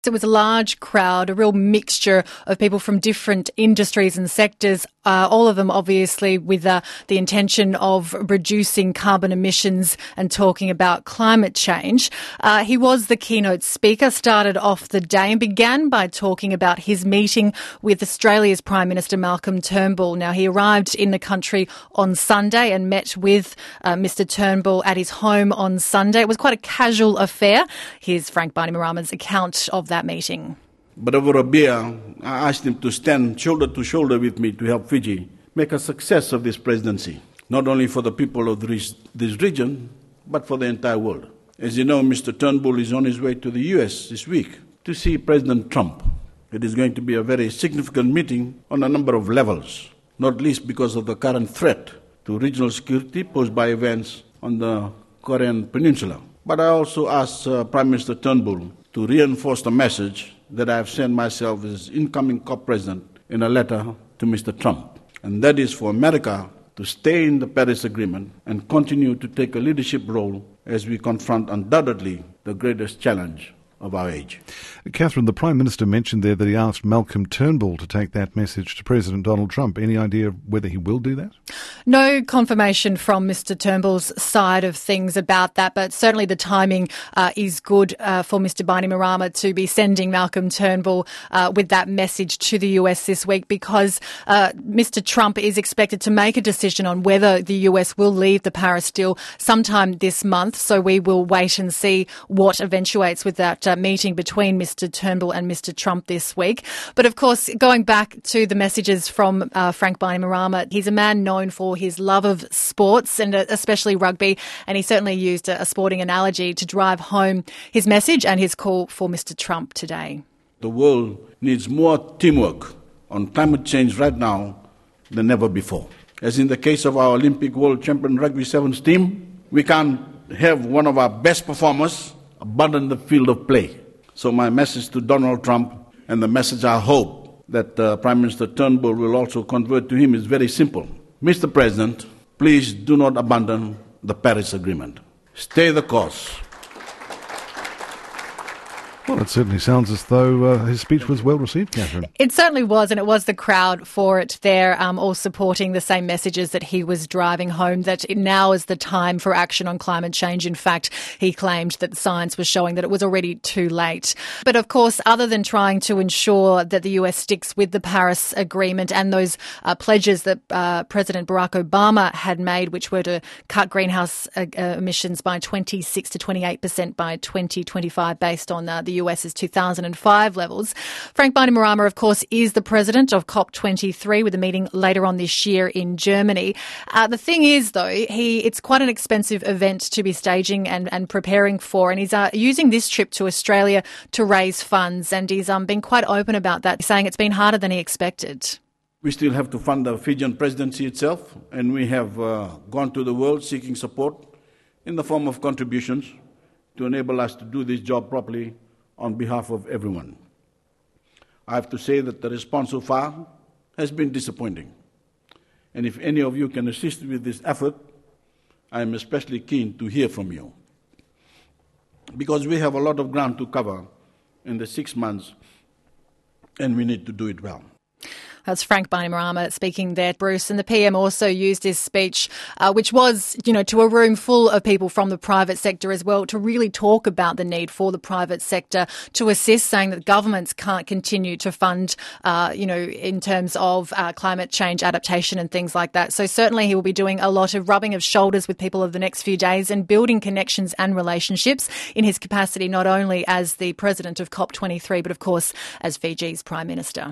It was a large crowd, a real mixture of people from different industries and sectors, all of them obviously with the intention of reducing carbon emissions and talking about climate change. He was the keynote speaker, started off the day and began by talking about his meeting with Australia's Prime Minister Malcolm Turnbull. Now, he arrived in the country on Sunday and met with Mr Turnbull at his home on Sunday. It was quite a casual affair. Here's Frank Bainimarama's account of that meeting. But over a beer, I asked him to stand shoulder to shoulder with me to help Fiji make a success of this presidency, not only for the people of this region, but for the entire world. As you know, Mr. Turnbull is on his way to the US this week to see President Trump. It is going to be a very significant meeting on a number of levels, not least because of the current threat to regional security posed by events on the Korean Peninsula. But I also asked Prime Minister Turnbull to reinforce the message that I have sent myself as incoming COP president in a letter to Mr. Trump. And that is for America to stay in the Paris Agreement and continue to take a leadership role as we confront undoubtedly the greatest challenge of our age. Catherine, the Prime Minister mentioned there that he asked Malcolm Turnbull to take that message to President Donald Trump. Any idea whether he will do that? No confirmation from Mr Turnbull's side of things about that, but certainly the timing is good for Mr Bainimarama to be sending Malcolm Turnbull with that message to the US this week, because Mr Trump is expected to make a decision on whether the US will leave the Paris deal sometime this month. So we will wait and see what eventuates with that meeting between Mr Turnbull and Mr Trump this week. But of course, going back to the messages from Frank Bainimarama, he's a man known for his love of sports and especially rugby, and he certainly used a sporting analogy to drive home his message and his call for Mr Trump today. The world needs more teamwork on climate change right now than ever before. As in the case of our Olympic world champion rugby sevens team, we can't have one of our best performers abandon the field of play. So my message to Donald Trump, and the message I hope that Prime Minister Turnbull will also convert to him, is very simple. Mr. President, please do not abandon the Paris Agreement. Stay the course. Well, it certainly sounds as though his speech was well received, Catherine. It certainly was, and it was the crowd for it there, all supporting the same messages that he was driving home, that now is the time for action on climate change. In fact, he claimed that science was showing that it was already too late. But of course, other than trying to ensure that the US sticks with the Paris Agreement and those pledges that President Barack Obama had made, which were to cut greenhouse emissions by 26 to 28% by 2025 based on the US's 2005 levels. Frank Bainimarama, of course, is the president of COP23, with a meeting later on this year in Germany. The thing is, though, it's quite an expensive event to be staging and preparing for, and he's using this trip to Australia to raise funds, and he's been quite open about that, saying it's been harder than he expected. We still have to fund the Fijian presidency itself, and we have gone to the world seeking support in the form of contributions to enable us to do this job properly on behalf of everyone. I have to say that the response so far has been disappointing. And if any of you can assist with this effort, I am especially keen to hear from you, because we have a lot of ground to cover in the 6 months, and we need to do it well. That's Frank Bainimarama speaking there, Bruce. And the PM also used his speech, which was, to a room full of people from the private sector as well, to really talk about the need for the private sector to assist, saying that governments can't continue to fund, in terms of climate change adaptation and things like that. So certainly he will be doing a lot of rubbing of shoulders with people over the next few days and building connections and relationships in his capacity, not only as the president of COP23, but of course as Fiji's Prime Minister.